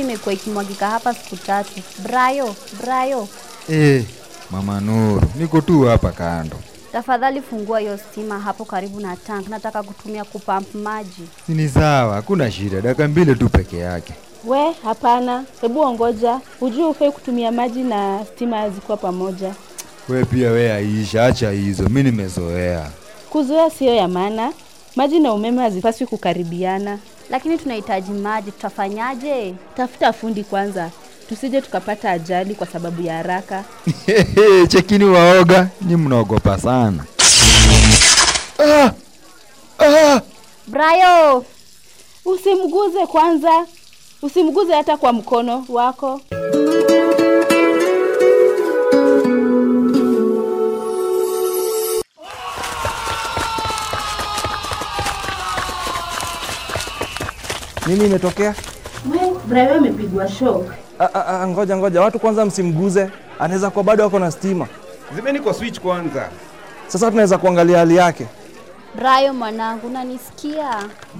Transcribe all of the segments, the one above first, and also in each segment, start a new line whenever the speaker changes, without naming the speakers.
imekuwa ikimwagika hapa siku 3. Brayo.
Mama Nuru, niko tu hapa kando.
Tafadhali fungua hiyo stima hapo karibu na tank. Nataka kutumia kupump maji.
Ni sawa, hakuna shida. Dakika 2 tu peke yake.
We, hapana. Hebu ongoja. Hujui ufai kutumia maji na stima zikuwa pamoja.
We pia we Aisha, acha hizo. Mimi nimezoea.
Kuzoea sio ya maana. Maji na umeme hazipaswi kukaribiana.
Lakini tunahitaji maji, tutafanyaje?
Tafuta fundi kwanza. Tusije tukapata ajali kwa sababu ya haraka.
Chekini waoga, ni mnaogopa sana.
Brayo,
usimguze kwanza. Usimguze hata kwa mkono wako.
Nini imetokea?
Brayo amepigwa shock.
Ngoja, watu kwanza msimguze. Anaweza kuwa bado wako na stima.
Zimeni kwa switch kwanza.
Sasa tunaweza kuangalia hali yake.
Brayo mwanangu, unanisikia?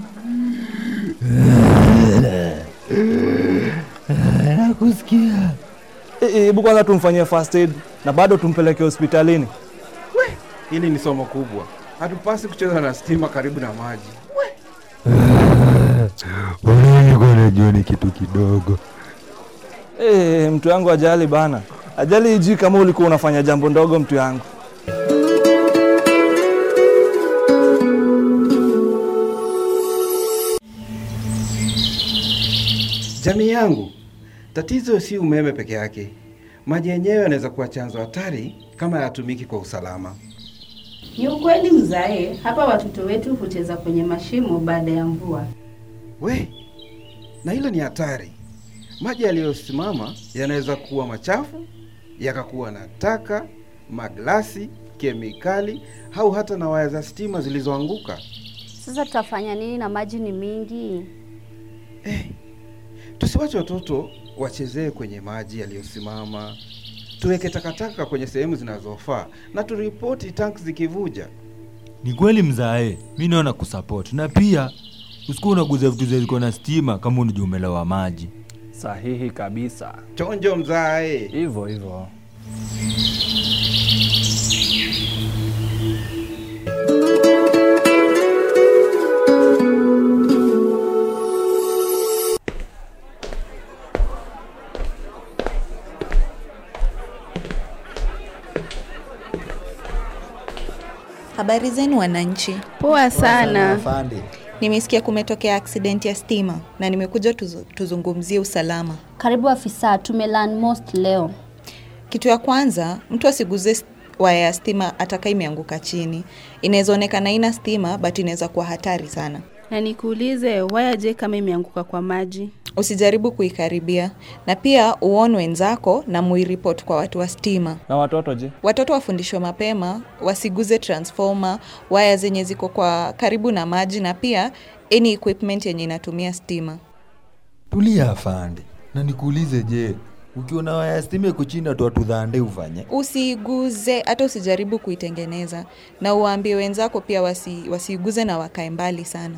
Nakusikia.
Hebu kwanza tumfanyie first aid na bado tumpeleke hospitalini.
Hili ni somo kubwa. Hatupasi kucheza na stima karibu na maji.
Wewe jioni kitu kidogo.
Mtu yangu ajali bana. Ajali hiji kama ulikuwa unafanya jambo ndogo mtu yangu.
Jamii yangu, tatizo si umeme peke yake. Maji yenyewe yanaweza kuwa chanzo hatari kama hayatumiki kwa usalama.
Ni ukweli mzae, hapa watoto wetu hucheza kwenye mashimo baada ya mvua.
Na hilo ni hatari. Maji yaliyosimama yanaweza kuwa machafu, yakakuwa na taka, maglasi, kemikali, au hata na waya za stima zilizoanguka.
Sasa tutafanya nini na maji ni mingi?
Tusiwache watoto wachezee kwenye maji yaliyosimama. Tuweke takataka kwenye sehemu zinazofaa na turipoti tank zikivuja.
Ni kweli mzae, mimi naona kusupport. Na pia usikuwa unaguza vitu zilizo na stima kama unajua umelewa maji.
Sahihi kabisa.
Chonjo mzae.
Hivyo.
Habari zenu wananchi.
Poa sana.
Nimesikia kumetokea accident ya stima na nimekuja tuzungumzie usalama.
Karibu afisa, tumelearn most leo.
Kitu ya kwanza, mtu asiguze waya ya stima ataka imeanguka chini. Inaweza onekana ina stima but inaweza kuwa hatari sana.
Na nikuulize, waya je kama imeanguka kwa maji?
Usijaribu kuikaribia. Na pia uone wenzako na muiripoti kwa watu wa stima.
Na watoto je?
Watoto wafundishwe mapema, wasiguze transformer, waya zenye ziko kwa karibu na maji na pia any equipment yenye inatumia stima.
Tulia afande. Na nikuulize je, ukiona waya ya stima iko chini tu atudhande ufanye?
Usiguze, hata usijaribu kuitengeneza. Na uambie wenzako pia wasiguze na wakae mbali sana.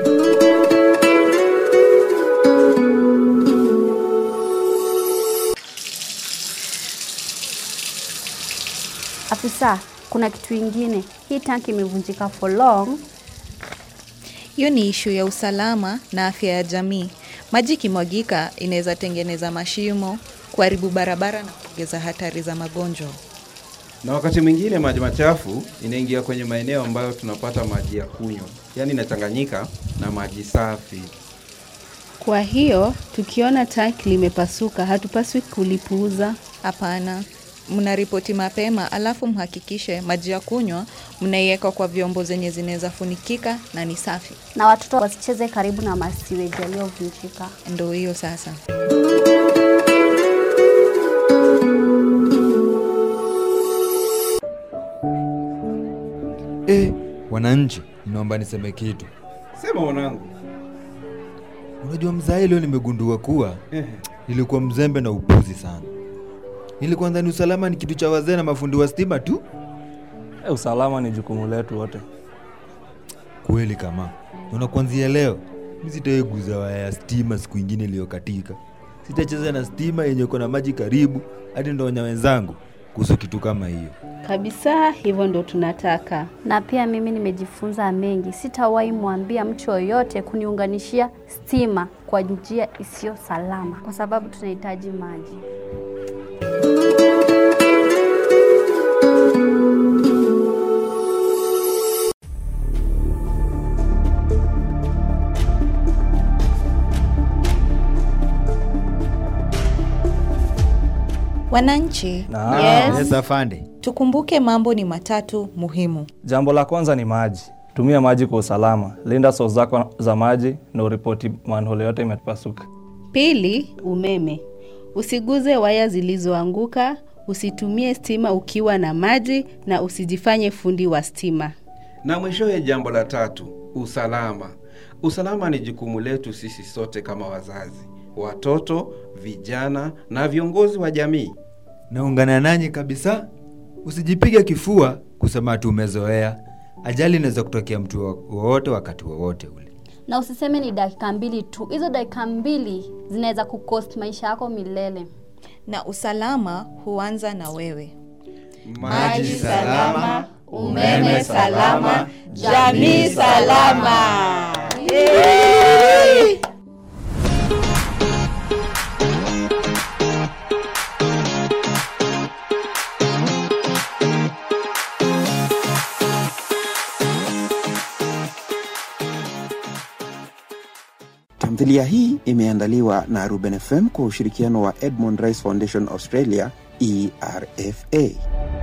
Afisa, kuna kitu ingine. Hii tanki imevunjika for long.
Hiyo ni issue ya usalama na afya ya jamii. Maji kimwagika inaweza tengeneza mashimo, kuharibu barabara na kuongeza hatari za magonjwa.
Na wakati mwingine maji machafu inaingia kwenye maeneo ambayo tunapata maji ya kunywa. Yaani inachanganyika na maji safi.
Kwa hiyo, tukiona tanki limepasuka, hatupaswi kulipuuza.
Hapana. Mnaripoti mapema alafu mhakikishe maji ya kunywa mnaiweka kwa vyombo zenye zinaweza funikika na ni safi.
Na watoto wasicheze karibu na masiweji yaliyovunjika.
Ndio hiyo sasa.
Wananchi, naomba niseme kitu.
Sema mwanangu.
Unajua mzae leo nimegundua kuwa nilikuwa mzembe na upuzi sana. Nilikuwa ndani usalama ni kitu cha wazee na mafundi wa stima tu.
Usalama ni jukumu letu wote.
Kweli kama. Kuanzia leo, mimi sitaiguza waya ya stima siku nyingine iliyokatika. Sitacheza na stima yenye iko na maji karibu hadi ndonya wenzangu kuhusu kitu kama hiyo.
Kabisa, hivyo ndo tunataka.
Na pia mimi nimejifunza mengi. Sitawahi mwambia mtu yoyote kuniunganishia stima kwa njia isiyo salama kwa sababu tunahitaji maji.
Wananchi,
Yes, afande.
tukumbuke mambo ni matatu muhimu.
Jambo la kwanza ni maji. Tumia maji kwa usalama. Linda source zako za maji na uripoti manhole yote imepasuka.
Pili, umeme. Usiguze waya zilizoanguka, usitumie stima ukiwa na maji na usijifanye fundi wa stima.
Na mwishowe jambo la tatu, usalama. Usalama ni jukumu letu sisi sote kama wazazi, watoto, vijana na viongozi wa jamii.
Naungana nanyi kabisa. Usijipige kifua kusema tu umezoea. Ajali inaweza kutokea mtu wowote wakati wowote ule.
Na usiseme ni dakika 2 tu. Hizo dakika 2 zinaweza kukost maisha yako milele.
Na usalama huanza na wewe.
Maji salama, umeme salama, jamii salama.
Tamthilia hii imeandaliwa na Ruben FM kwa ushirikiano wa Edmund Rice Foundation Australia, ERFA.